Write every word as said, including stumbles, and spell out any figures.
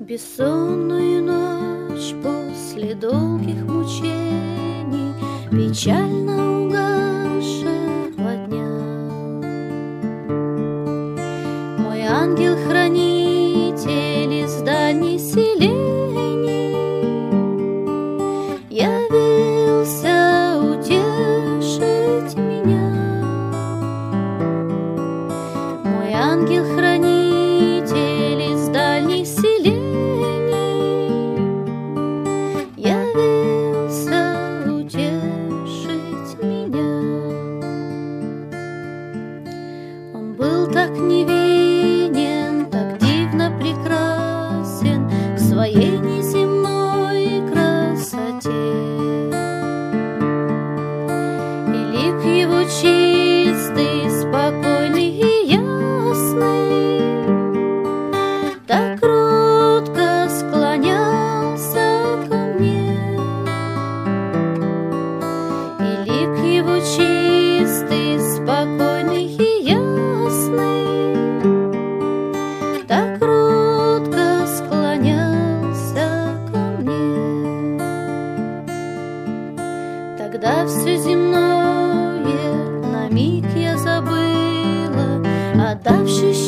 Бессонную ночь после долгих мучений, печально угасшего дня, мой ангел-хранитель из дальних селений явился утешить меня. Мой ангел-хранитель из дальних селений явился утешить меня. Он был так невинен, так дивно прекрасен в своей неземной красоте, и лик его чистый, спокойный и ясный так кротко склонялся ко мне, и лик его чистый, спокойный и ясный так кротко склонялся ко мне. Тогда все земное на миг я забыла, отдавшись